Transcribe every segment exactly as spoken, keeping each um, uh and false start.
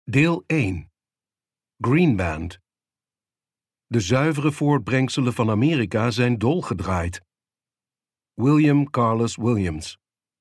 Deel één. Green Band. De zuivere voortbrengselen van Amerika zijn dolgedraaid. William Carlos Williams.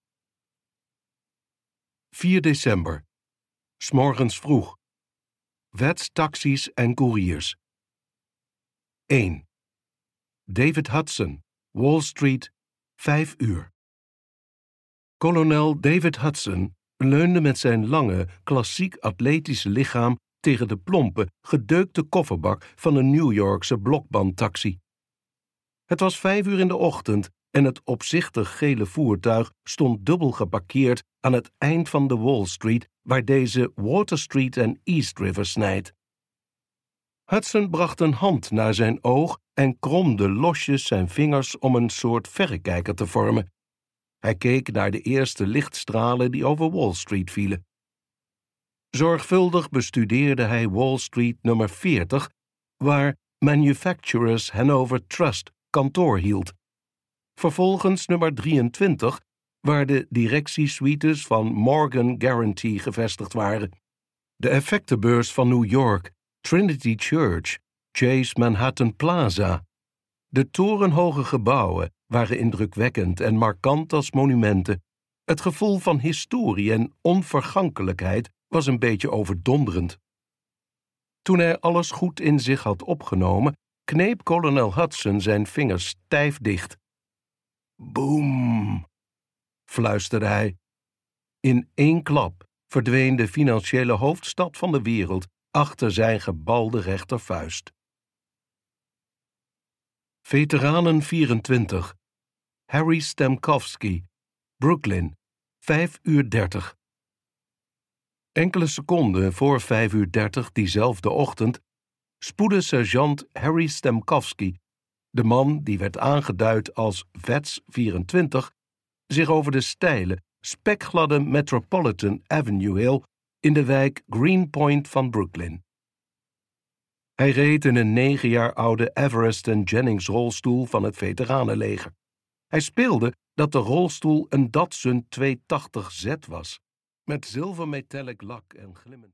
vier december. 's Morgens vroeg. Wets, taxis en koeriers. één. David Hudson, Wall Street, vijf uur. Kolonel David Hudson leunde met zijn lange, klassiek atletische lichaam tegen de plompe, gedeukte kofferbak van een New Yorkse blokbandtaxi. Het was vijf uur in de ochtend en het opzichtig gele voertuig stond dubbel geparkeerd aan het eind van de Wall Street, waar deze Water Street en East River snijdt. Hudson bracht een hand naar zijn oog en kromde losjes zijn vingers om een soort verrekijker te vormen. Hij keek naar de eerste lichtstralen die over Wall Street vielen. Zorgvuldig bestudeerde hij Wall Street nummer veertig, waar Manufacturers Hanover Trust kantoor hield. Vervolgens nummer drieëntwintig, waar de directiesuites van Morgan Guaranty gevestigd waren. De effectenbeurs van New York, Trinity Church, Chase Manhattan Plaza. De torenhoge gebouwen waren indrukwekkend en markant als monumenten. Het gevoel van historie en onvergankelijkheid was een beetje overdonderend. Toen hij alles goed in zich had opgenomen, kneep kolonel Hudson zijn vingers stijf dicht. Boem, fluisterde hij. In één klap verdween de financiële hoofdstad van de wereld achter zijn gebalde rechtervuist. Veteranen vierentwintig. Harry Stemkowski, Brooklyn, vijf uur dertig. Enkele seconden voor vijf uur dertig diezelfde ochtend spoedde sergeant Harry Stemkowski, de man die werd aangeduid als Vets vierentwintig, zich over de steile, spekgladde Metropolitan Avenue Hill in de wijk Greenpoint van Brooklyn. Hij reed in een negen jaar oude Everest en Jennings rolstoel van het veteranenleger. Hij speelde dat de rolstoel een Datsun tweehonderdtachtig Z was, met zilvermetallic lak en glimmend